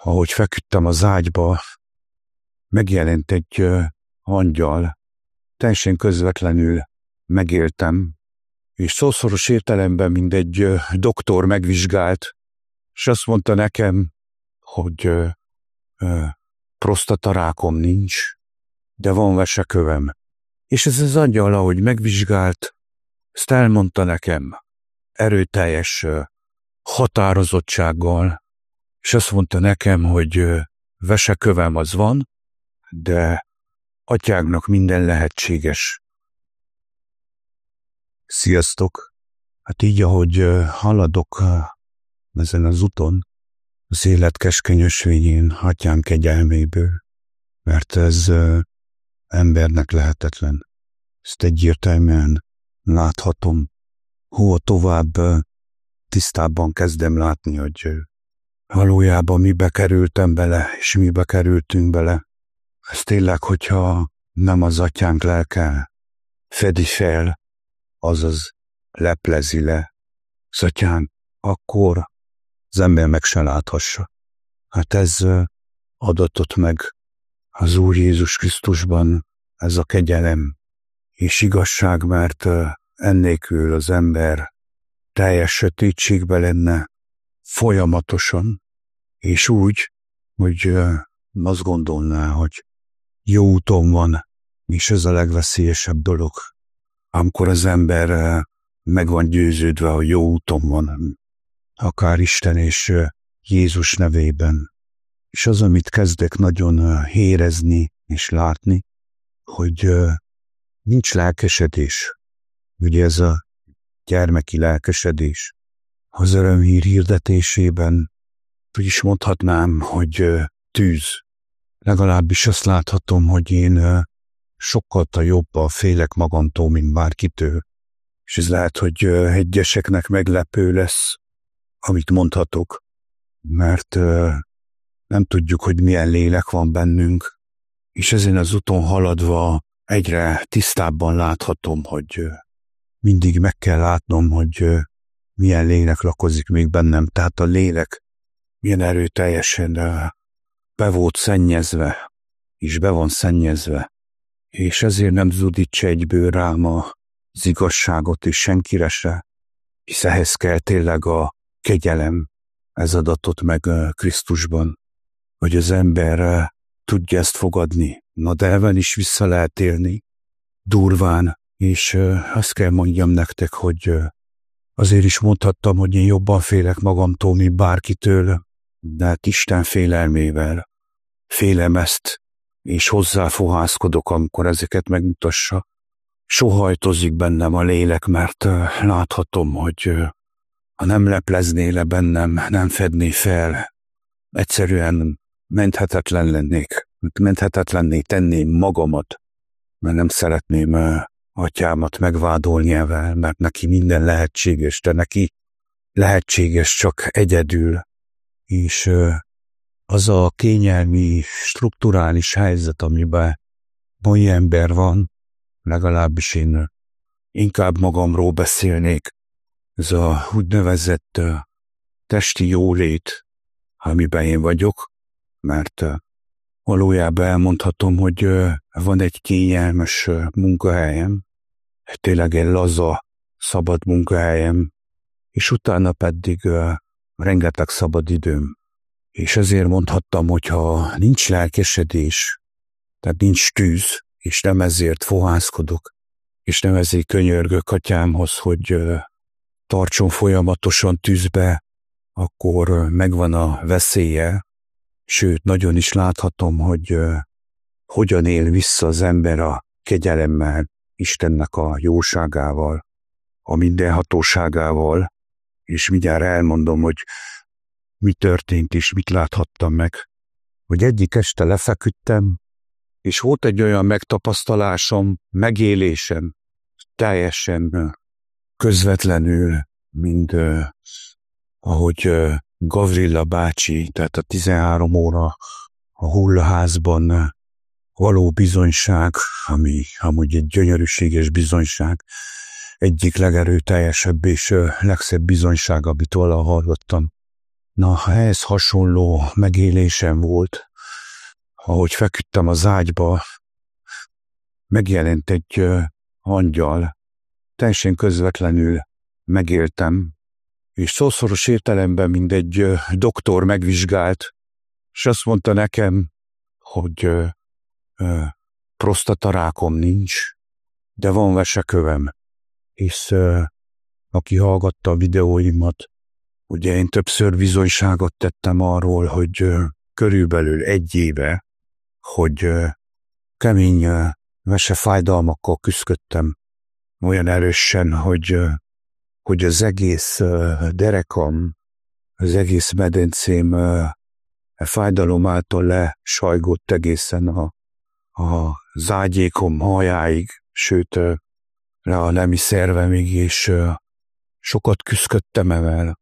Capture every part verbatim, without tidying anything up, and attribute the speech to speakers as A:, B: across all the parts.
A: ahogy feküdtem az ágyba, megjelent egy uh, angyal, teljesen közvetlenül megéltem, és szószoros értelemben mindegy uh, doktor megvizsgált, és azt mondta nekem, hogy uh, uh, prostatarákom nincs, de van vesekövem. És ez az angyal, ahogy megvizsgált, ezt elmondta nekem erőteljes uh, határozottsággal, és azt mondta nekem, hogy uh, vesekövem az van, de atyágnak minden lehetséges. Sziasztok! Hát így, ahogy uh, haladok uh, ezen az úton, az élet keskeny ösvényén atyám kegyelméből, mert ez uh, embernek lehetetlen. Ezt egyértelműen láthatom. Hova tovább uh, tisztábban kezdem látni, hogy uh, valójában mibe kerültem bele, és mibe kerültünk bele. Ez tényleg, hogyha nem az atyánk lelke fedi fel, azaz leplezi le az atyánk, akkor az ember meg se láthassa. Hát ez uh, adatott meg az Úr Jézus Krisztusban, ez a kegyelem és igazság, mert uh, ennélkül az ember teljes sötétségbe lenne folyamatosan, és úgy, hogy uh, azt gondolná, hogy jó úton van, és ez a legveszélyesebb dolog, amikor az ember uh, meg van győződve, hogy jó úton van, akár Isten és uh, Jézus nevében. És az, amit kezdek nagyon uh, érezni és látni, hogy uh, nincs lelkesedés. Ugye ez a gyermeki lelkesedés. Az örömhír hirdetésében úgy is mondhatnám, hogy uh, tűz. Legalábbis azt láthatom, hogy én uh, sokkal jobban félek magamtól, mint bárkitől. És ez lehet, hogy uh, egyeseknek meglepő lesz, amit mondhatok, mert uh, nem tudjuk, hogy milyen lélek van bennünk, és ezen az úton haladva egyre tisztábban láthatom, hogy uh, mindig meg kell látnom, hogy uh, milyen lélek lakozik még bennem. Tehát a lélek milyen erőteljesen uh, be volt szennyezve, és be van szennyezve, és ezért nem zúdítsa egyből rám az igazságot, és senkire se, hisz ehhez kell tényleg a kegyelem, ez adatott meg uh, Krisztusban, hogy az ember uh, tudja ezt fogadni. Na de ebben is vissza lehet élni, durván, és uh, azt kell mondjam nektek, hogy uh, azért is mondhattam, hogy én jobban félek magamtól, mint bárkitől, de hát Isten félelmével félem ezt, és hozzáfohászkodok, amikor ezeket megmutassa. Sohajtozik bennem a lélek, mert uh, láthatom, hogy uh, ha nem leplezné le bennem, nem fedné fel, egyszerűen menthetetlen lennék, menthetetlenné tenném magamat, mert nem szeretném uh, atyámat megvádolni ezzel, mert neki minden lehetséges, de neki lehetséges csak egyedül, és uh, az a kényelmi, strukturális helyzet, amiben mai ember van, legalábbis én inkább magamról beszélnék, ez a úgynevezett uh, testi jólét, amiben én vagyok, mert uh, valójában elmondhatom, hogy uh, van egy kényelmes uh, munkahelyem, tényleg egy laza, szabad munkahelyem, és utána pedig uh, rengeteg szabad időm. És ezért mondhattam, hogy ha nincs lelkesedés, tehát nincs tűz, és nem ezért fohászkodok, és nem ezért könyörgök atyámhoz, hogy uh, tartson folyamatosan tűzbe, akkor uh, megvan a veszélye, sőt, nagyon is láthatom, hogy uh, hogyan él vissza az ember a kegyelemmel, Istennek a jóságával, a mindenhatóságával, és mindjárt elmondom, hogy mi történt és mit láthattam meg. Hogy egyik este lefeküdtem, és volt egy olyan megtapasztalásom, megélésem, teljesen közvetlenül, mint uh, ahogy uh, Gavrilla bácsi, tehát a tizenhárom óra a hullaházban uh, való bizonyság, ami amúgy egy gyönyörűséges bizonyság, egyik legerőteljesebb és uh, legszebb bizonyság, amit valaha hallottam. Na, ehhez hasonló megélésem volt, ahogy feküdtem az ágyba, megjelent egy uh, angyal, teljesen közvetlenül megéltem, és szószoros értelemben mindegy uh, doktor megvizsgált, és azt mondta nekem, hogy uh, uh, prostatarákom nincs, de van vesekövem, és uh, aki hallgatta a videóimat, ugye én többször bizonyságot tettem arról, hogy uh, körülbelül egy éve, hogy uh, kemény uh, vesefájdalmakkal küzdöttem olyan erősen, hogy, uh, hogy az egész uh, derekam, az egész medencém uh, a fájdalom által lesajgott egészen a, a zágyékom hajáig, sőt uh, a nemi szervemig, és uh, sokat küzdöttem evel.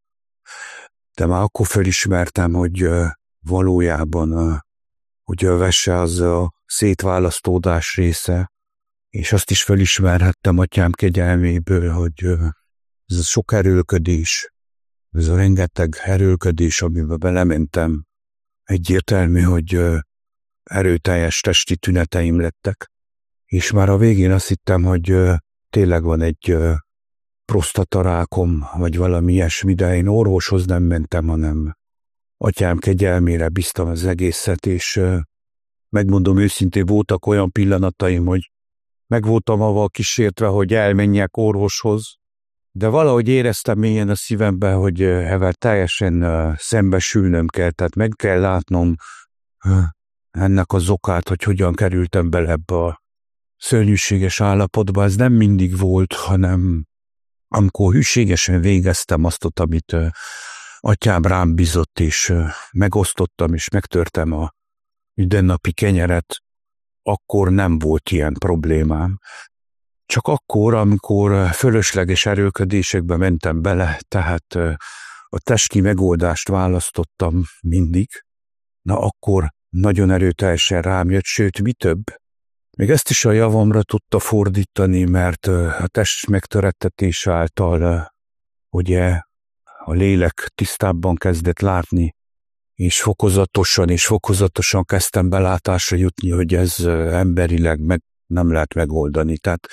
A: De már akkor felismertem, hogy uh, valójában uh, ugye a vese az a szétválasztódás része, és azt is felismerhettem atyám kegyelméből, hogy uh, ez a sok erőlködés, ez a rengeteg erőlködés, amiben belementem, egyértelmű, hogy uh, erőteljes testi tüneteim lettek, és már a végén azt hittem, hogy uh, tényleg van egy uh, prostatarákom, vagy valami ilyesmi, de én orvoshoz nem mentem, hanem atyám kegyelmére bíztam az egészet, és uh, megmondom őszintén, voltak olyan pillanataim, hogy meg voltam avval kísértve, hogy elmenjek orvoshoz, de valahogy éreztem mélyen a szívemben, hogy uh, ezzel teljesen uh, szembesülnöm kell, tehát meg kell látnom uh, ennek az okát, hogy hogyan kerültem bele ebbe a szörnyűséges állapotba. Ez nem mindig volt, hanem amikor hűségesen végeztem azt, amit uh, atyám rám bízott, és uh, megosztottam, és megtörtem a mindennapi kenyeret, akkor nem volt ilyen problémám. Csak akkor, amikor fölösleges erőlködésekbe mentem bele, tehát uh, a testi megoldást választottam mindig, na akkor nagyon erőteljesen rám jött, sőt, mi több, még ezt is a javamra tudta fordítani, mert uh, a test megtörettetés által uh, ugye a lélek tisztábban kezdett látni, és fokozatosan és fokozatosan kezdtem belátásra jutni, hogy ez uh, emberileg meg nem lehet megoldani. Tehát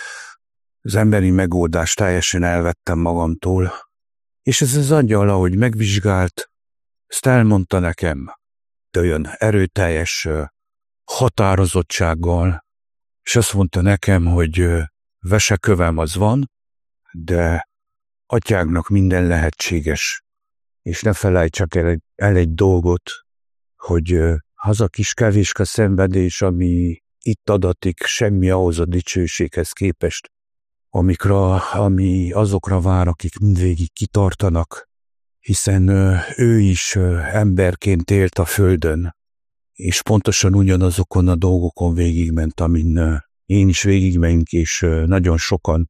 A: az emberi megoldást teljesen elvettem magamtól, és ez az angyal, ahogy megvizsgált, ezt elmondta nekem, de olyan erőteljes uh, határozottsággal, és azt mondta nekem, hogy uh, vesekövem az van, de atyánknak minden lehetséges, és ne felejtsek el egy, el egy dolgot, hogy uh, az a kis kevéske szenvedés, ami itt adatik, semmi ahhoz a dicsőséghez képest, amikra, ami azokra vár, akik mindvégig kitartanak, hiszen uh, ő is uh, emberként élt a földön, és pontosan ugyanazokon a dolgokon végigment, amin uh, én is végigmenk, és uh, nagyon sokan,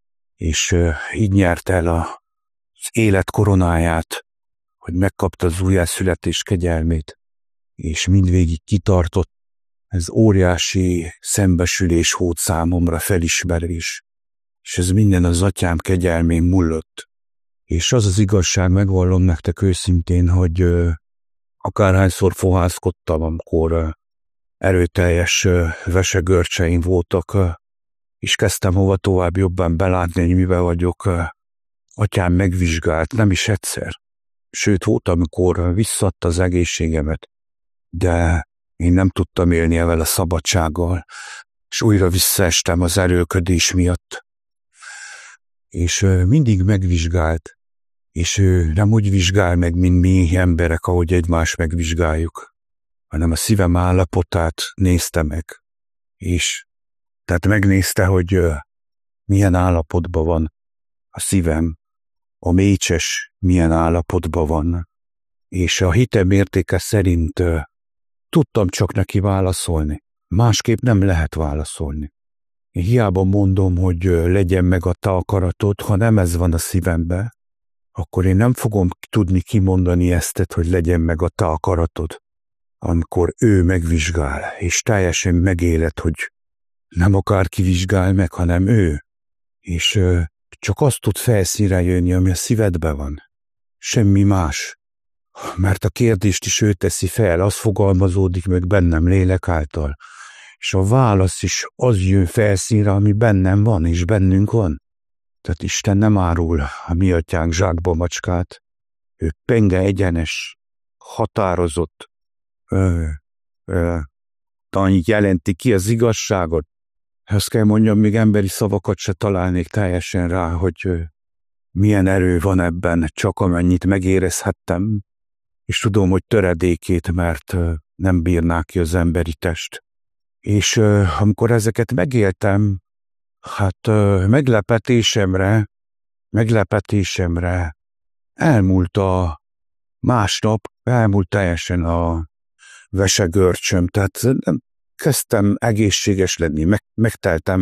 A: és uh, így nyert el a, az élet koronáját, hogy megkapta az újjászületés kegyelmét, és mindvégig kitartott. Ez óriási szembesülés volt számomra, felismerés, és ez minden az atyám kegyelmén múlott. És az az igazság, megvallom nektek őszintén, hogy uh, akárhányszor fohászkodtam, amikor uh, erőteljes uh, vesegörcseim voltak, uh, és kezdtem hova tovább jobban belátni, hogy mivel vagyok, uh, atyám megvizsgált, nem is egyszer. Sőt, volt, amikor uh, visszadta az egészségemet, de én nem tudtam élni ezzel a szabadsággal, és újra visszaestem az erőlködés miatt. És uh, mindig megvizsgált, és ő nem úgy vizsgál meg, mint mi emberek, ahogy egymást megvizsgáljuk, hanem a szívem állapotát nézte meg, és tehát megnézte, hogy uh, milyen állapotban van a szívem, a mécses milyen állapotban van, és a hitem értéke szerint uh, tudtam csak neki válaszolni, másképp nem lehet válaszolni. Én hiába mondom, hogy uh, legyen meg a te akaratod, ha nem ez van a szívemben, akkor én nem fogom tudni kimondani ezt, hogy legyen meg a te akaratod, amikor ő megvizsgál, és teljesen megéled, hogy nem akárki vizsgál meg, hanem ő, és ö, csak azt tud felszínre jönni, ami a szívedben van. Semmi más. mert a kérdést is ő teszi fel, az fogalmazódik meg bennem lélek által, és a válasz is az jön felszínre, ami bennem van, és bennünk van. Tehát Isten nem árul a mi atyánk zsákba macskát, ő penge egyenes, határozott, ö, ö, tanít jelenti ki az igazságot. Ezt kell mondjam, még emberi szavakat se találnék teljesen rá, hogy ö, milyen erő van ebben, csak amennyit megérezhettem, és tudom, hogy töredékét, mert ö, nem bírná ki az emberi test. És ö, amikor ezeket megéltem, hát ö, meglepetésemre, meglepetésemre elmúlt a másnap, elmúlt teljesen a vesegörcsöm, tehát nem kezdtem egészséges lenni, meg, megteltem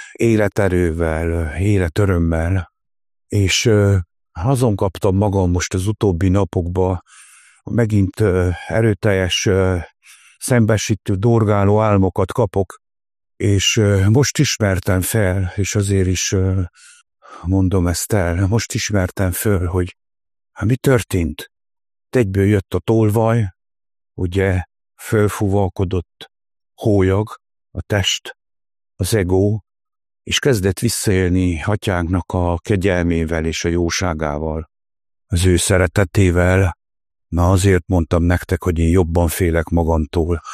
A: életerővel, életörömmel, és ö, azon kaptam magam most az utóbbi napokban, megint ö, erőteljes, ö, szembesítő, dorgáló álmokat kapok, és ö, most ismertem fel, és azért is ö, mondom ezt el, most ismertem föl, hogy hát mi történt? Egyből jött a tolvaj, ugye, fölfúvalkodott hólyag, a test, az ego, és kezdett visszaélni atyánknak a kegyelmével és a jóságával, az ő szeretetével. Na azért mondtam nektek, hogy én jobban félek magamtól,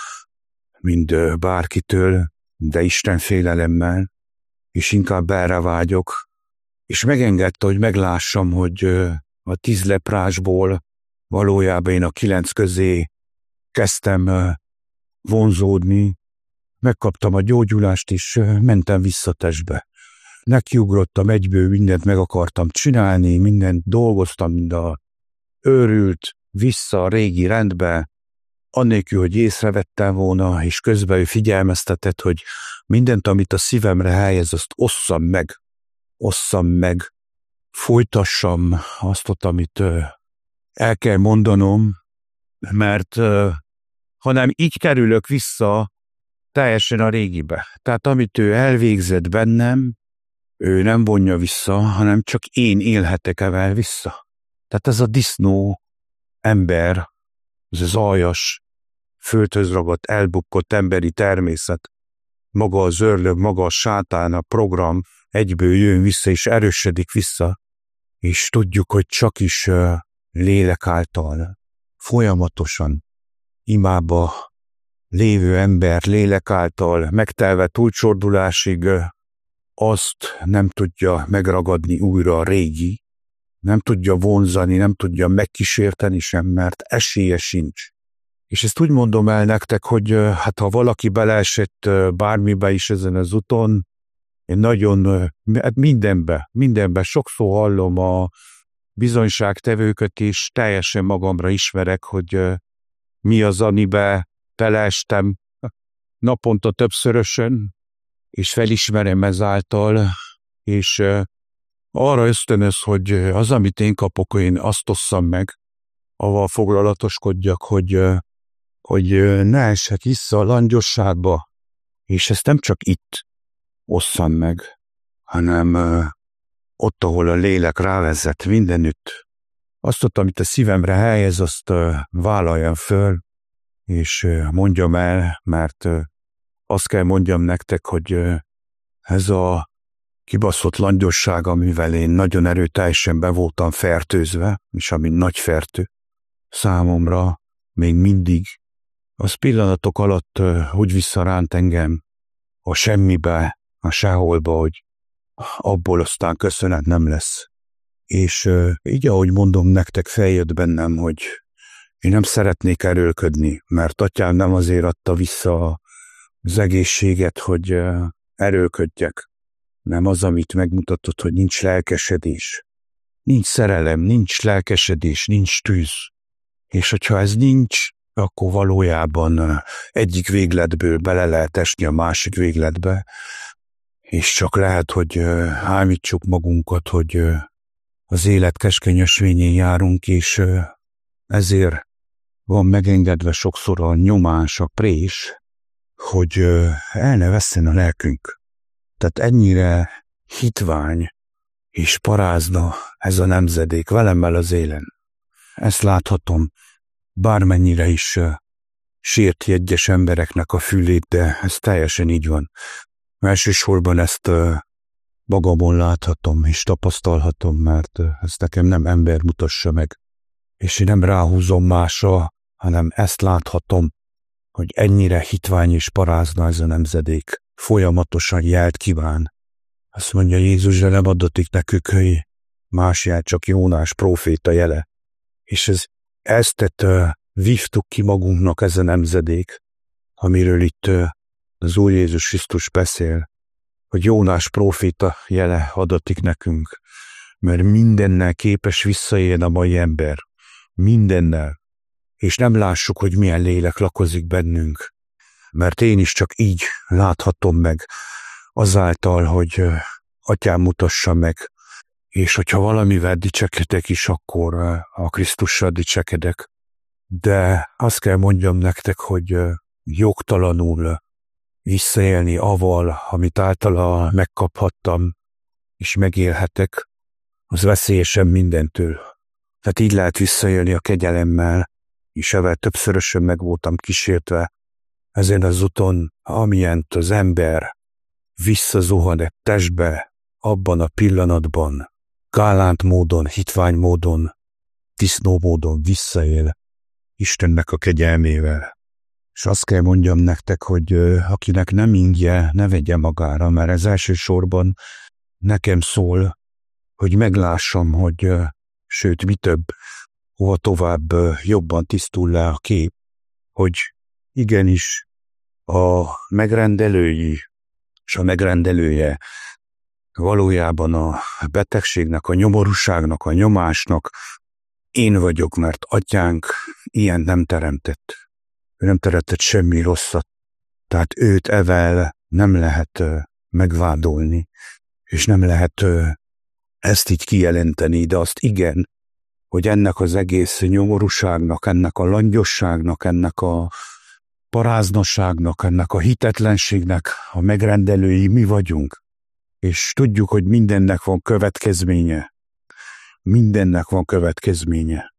A: mint bárkitől, de Isten félelemmel, és inkább erre vágyok, és megengedte, hogy meglássam, hogy a tíz leprásból valójában én a kilenc közé kezdtem vonzódni, megkaptam a gyógyulást, és mentem vissza testbe. Nekiugrottam egyből, mindent meg akartam csinálni, mindent dolgoztam, mind a őrült, vissza a régi rendbe, annélkül, hogy észrevettem volna, és közben ő figyelmeztetett, hogy mindent, amit a szívemre helyez, azt osszam meg, osszam meg, folytassam azt, amit el kell mondanom, mert hanem így kerülök vissza teljesen a régibe. Tehát amit ő elvégzett bennem, ő nem vonja vissza, hanem csak én élhetek evel vissza. Tehát ez a disznó ember, ez az aljas, földhöz ragadt, elbukkott emberi természet, maga az ördög, maga a sátán, a program egyből jön vissza és erősödik vissza, és tudjuk, hogy csak is uh, lélek által, folyamatosan imába lévő ember lélek által megtelve túlcsordulásig uh, azt nem tudja megragadni újra a régi, nem tudja vonzani, nem tudja megkísérteni sem, mert esélye sincs. És ezt úgy mondom el nektek, hogy uh, hát ha valaki beleesett uh, bármibe is ezen az úton, én nagyon, hát mindenbe, mindenbe sokszor hallom a bizonyságtevőket, és teljesen magamra ismerek, hogy mi az, amibe beleestem naponta többszörösen, és felismerem ezáltal, és arra ösztönöz, hogy az, amit én kapok, én azt osszam meg, avval foglalatoskodjak, hogy, hogy ne essek vissza a langyosságba, és ezt nem csak itt osszam meg, hanem uh, ott, ahol a lélek rávezet mindenütt. Azt, amit a szívemre helyez, azt uh, vállaljam föl, és uh, mondjam el, mert uh, azt kell mondjam nektek, hogy uh, ez a kibaszott langyosság, amivel én nagyon erőteljesen be voltam fertőzve, és ami nagy fertő, számomra még mindig az pillanatok alatt uh, úgy visszaránt engem a semmibe, a seholba, hogy abból aztán köszönet nem lesz. És uh, így, ahogy mondom, nektek feljött bennem, hogy én nem szeretnék erőlködni, mert atyám nem azért adta vissza az egészséget, hogy uh, erőlködjek, nem az, amit megmutatott, hogy nincs lelkesedés. Nincs szerelem, nincs lelkesedés, nincs tűz. És hogyha ez nincs, akkor valójában uh, egyik végletből bele lehet esni a másik végletbe, és csak lehet, hogy uh, ámítsuk magunkat, hogy uh, az élet keskeny ösvényén járunk, és uh, ezért van megengedve sokszor a nyomás, a prés, hogy uh, el ne vesszen a lelkünk. Tehát ennyire hitvány és parázna ez a nemzedék velemmel az élen. Ezt láthatom, bármennyire is sérti egyes embereknek a fülét, de ez teljesen így van. Elsősorban ezt magamon láthatom és tapasztalhatom, mert ezt nekem nem ember mutassa meg. És én nem ráhúzom másra, hanem ezt láthatom, hogy ennyire hitvány és parázna ez a nemzedék. Folyamatosan jelt kíván. Azt mondja Jézus, de nem adatik nekük, hogy más jel, csak Jónás próféta jele. És ez, ezt uh, vívtuk ki magunknak ez a nemzedék, amiről itt uh, az Úr Jézus Krisztus beszél, hogy Jónás próféta jele adatik nekünk, mert mindennel képes visszaélni a mai ember. Mindennel. És nem lássuk, hogy milyen lélek lakozik bennünk. Mert én is csak így láthatom meg, azáltal, hogy uh, Atyám mutassa meg, és hogyha valamivel dicsekedek is, akkor uh, a Krisztussal dicsekedek. De azt kell mondjam nektek, hogy uh, jogtalanul uh, visszaélni avval, amit általa megkaphattam, és megélhetek, az veszélyesen mindentől. Tehát így lehet visszaélni a kegyelemmel, és ezzel többszörösen meg voltam kísértve ezen az úton, amilyent az ember visszazuhan egy testbe, abban a pillanatban, gálánt módon, hitvány módon, disznó módon visszaél Istennek a kegyelmével. És azt kell mondjam nektek, hogy akinek nem ingje, ne vegye magára, mert ez elsősorban nekem szól, hogy meglássam, hogy sőt, mi több, hova tovább jobban tisztul le a kép, hogy igenis a megrendelői és a megrendelője valójában a betegségnek, a nyomorúságnak, a nyomásnak én vagyok, mert Atyánk ilyen nem teremtett. Ő nem teremtett semmi rosszat, tehát őt evel nem lehet megvádolni, és nem lehet ezt így kijelenteni, de azt igen, hogy ennek az egész nyomorúságnak, ennek a langyosságnak, ennek a paráznosságnak, ennek a hitetlenségnek a megrendelői mi vagyunk. És tudjuk, hogy mindennek van következménye. Mindennek van következménye.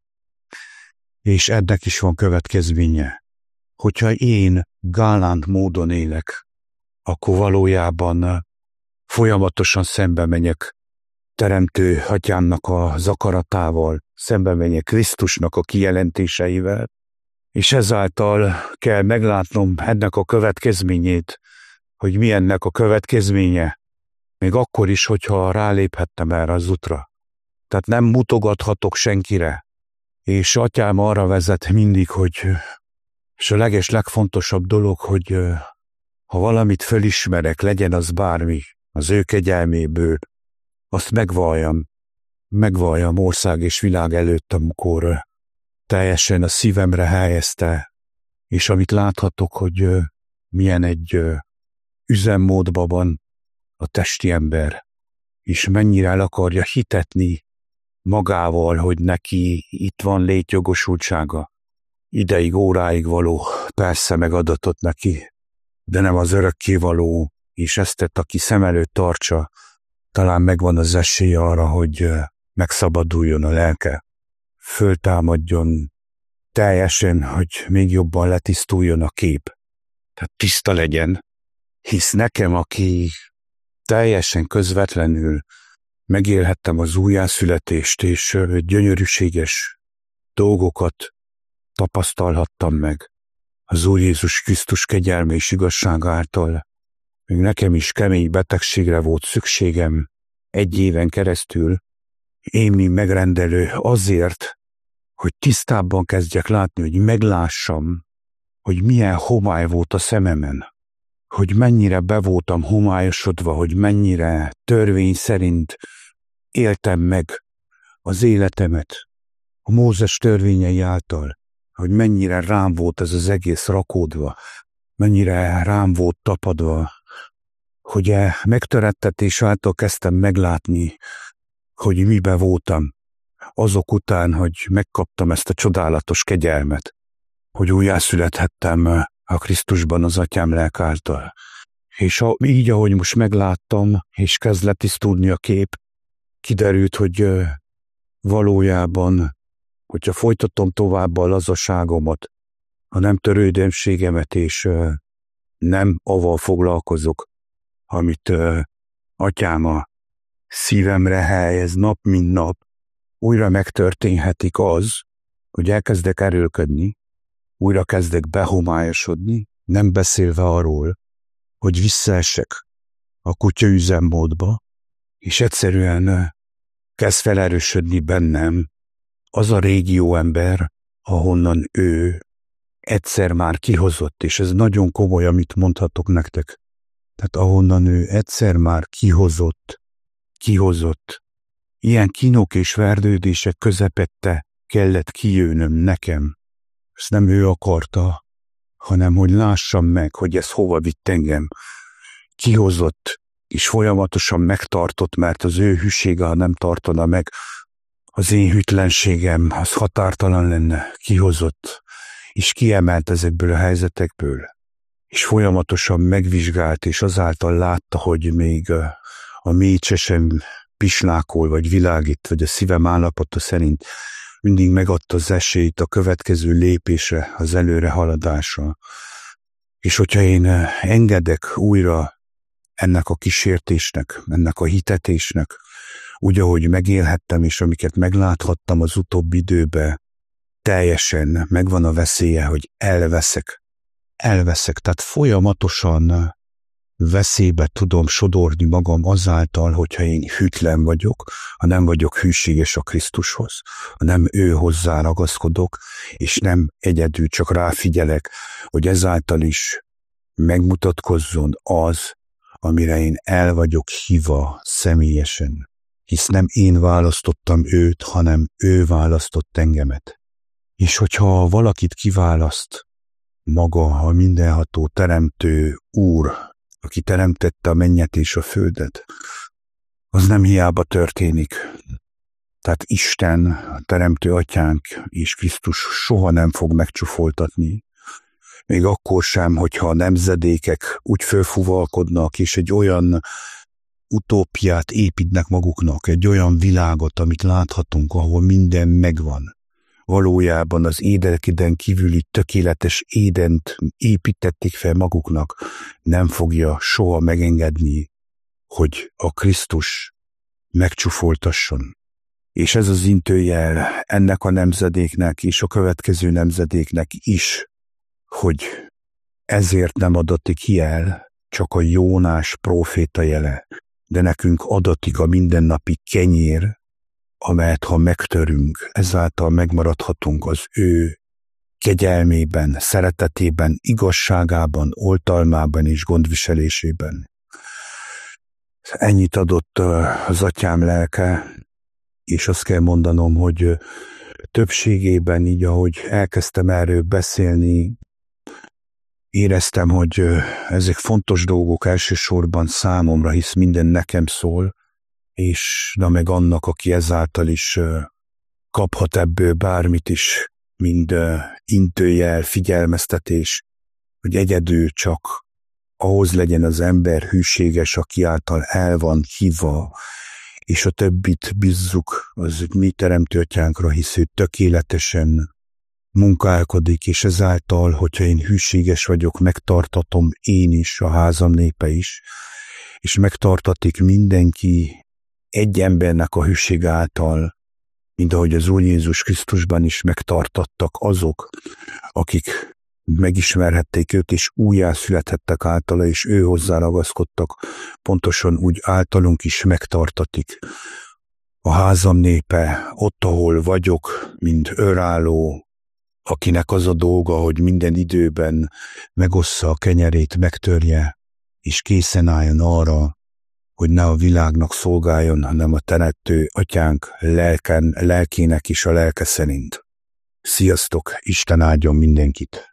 A: És ennek is van következménye. Hogyha én gálánt módon élek, akkor valójában folyamatosan szembe megyek Teremtő Atyámnak az akaratával, szembe megyek Krisztusnak a kijelentéseivel, és ezáltal kell meglátnom ennek a következményét, hogy mi ennek a következménye, még akkor is, hogyha ráléphettem erre az útra. Tehát nem mutogathatok senkire, és Atyám arra vezet mindig, hogy és a leges legfontosabb dolog, hogy ha valamit fölismerek, legyen az bármi, az ő kegyelméből, azt megvalljam, megvalljam ország és világ előtt, amikor teljesen a szívemre helyezte, és amit láthatok, hogy milyen egy üzemmódban van a testi ember, és mennyire el akarja hitetni magával, hogy neki itt van létjogosultsága, ideig, óráig való, persze megadatott neki, de nem az örökkévaló, és ezt tett, aki szem előtt tartsa, talán megvan az esélye arra, hogy megszabaduljon a lelke, föltámadjon teljesen, hogy még jobban letisztuljon a kép. Tehát tiszta legyen, hisz nekem, aki teljesen közvetlenül megélhettem az újjászületést, és gyönyörűséges dolgokat tapasztalhattam meg az Úr Jézus Krisztus kegyelme és igazsága által. Még nekem is kemény betegségre volt szükségem egy éven keresztül, én, mint megrendelő, azért, hogy tisztábban kezdjek látni, hogy meglássam, hogy milyen homály volt a szememen, hogy mennyire be voltam homályosodva, hogy mennyire törvény szerint éltem meg az életemet a Mózes törvényei által, hogy mennyire rám volt ez az egész rakódva, mennyire rám volt tapadva, hogy e megtörettetés által kezdtem meglátni, hogy mibe voltam, azok után, hogy megkaptam ezt a csodálatos kegyelmet, hogy újjászülethettem a Krisztusban az Atyám lelke által. És a, így, ahogy most megláttam, és kezd letisztulni a kép, kiderült, hogy valójában hogyha folytatom tovább a lazaságomat, a nem törődömségemet, és uh, nem avval foglalkozok, amit uh, atyám a szívemre helyez nap, mint nap, újra megtörténhetik az, hogy elkezdek erőlködni, újra kezdek behomályosodni, nem beszélve arról, hogy visszaesek a kutya üzemmódba, és egyszerűen uh, kezd felerősödni bennem az a régió ember, ahonnan ő egyszer már kihozott, és ez nagyon komoly, amit mondhatok nektek. Tehát ahonnan ő egyszer már kihozott, kihozott. Ilyen kínok és verdődések közepette kellett kijönnöm nekem. Ezt nem ő akarta, hanem hogy lássam meg, hogy ez hova vitt engem. Kihozott, és folyamatosan megtartott, mert az ő hűsége, ha nem tartana meg, az én hűtlenségem, az határtalan lenne. Kihozott, és kiemelt ezekből a helyzetekből, és folyamatosan megvizsgált, és azáltal látta, hogy még a mécse sem pislákol, vagy világít, vagy a szívem állapota szerint mindig megadta az esélyt a következő lépésre, az előre haladásra. És hogyha én engedek újra ennek a kísértésnek, ennek a hitetésnek, úgy, ahogy megélhettem, és amiket megláthattam az utóbbi időben, teljesen megvan a veszélye, hogy elveszek. Elveszek, tehát folyamatosan veszélybe tudom sodorni magam azáltal, hogyha én hűtlen vagyok, ha nem vagyok hűséges a Krisztushoz, ha nem ő hozzá ragaszkodok, és nem egyedül csak ráfigyelek, hogy ezáltal is megmutatkozzon az, amire én el vagyok hívva személyesen. Hisz nem én választottam őt, hanem ő választott engemet. És hogyha valakit kiválaszt, maga a mindenható teremtő Úr, aki teremtette a mennyet és a földet, az nem hiába történik. Tehát Isten, a teremtő atyánk és Krisztus soha nem fog megcsufoltatni, még akkor sem, hogyha a nemzedékek úgy fölfuvalkodnak, és egy olyan utópiát építnek maguknak, egy olyan világot, amit láthatunk, ahol minden megvan. Valójában az édelkiden kívüli tökéletes Édent építették fel maguknak, nem fogja soha megengedni, hogy a Krisztus megcsufoltasson. És ez az intőjel ennek a nemzedéknek és a következő nemzedéknek is, hogy ezért nem adatik jel, csak a Jónás próféta jele, de nekünk adatik a mindennapi kenyér, amelyet ha megtörünk, ezáltal megmaradhatunk az ő kegyelmében, szeretetében, igazságában, oltalmában és gondviselésében. Ennyit adott az atyám lelke, és azt kell mondanom, hogy többségében így, ahogy elkezdtem erről beszélni, éreztem, hogy ezek fontos dolgok elsősorban számomra, hisz minden nekem szól, és na meg annak, aki ezáltal is kaphat ebből bármit is, mind intőjel, figyelmeztetés, hogy egyedül csak ahhoz legyen az ember hűséges, aki által el van hívva, és a többit bízzuk az mi teremtő atyánkra, hisz ő tökéletesen munkálkodik, és ezáltal, hogyha én hűséges vagyok, megtartatom én is, a házam népe is, és megtartatik mindenki egy embernek a hűség által, mint ahogy az Úr Jézus Krisztusban is megtartattak azok, akik megismerhették őt, és újjászülethettek általa, és ő hozzá ragaszkodtak, pontosan úgy általunk is megtartatik. A házam népe, ott, ahol vagyok, mint örálló, akinek az a dolga, hogy minden időben megossza a kenyerét, megtörje, és készen álljon arra, hogy ne a világnak szolgáljon, hanem a teremtő atyánk lelken, lelkének is a lelke szerint. Sziasztok, Isten áldjon mindenkit!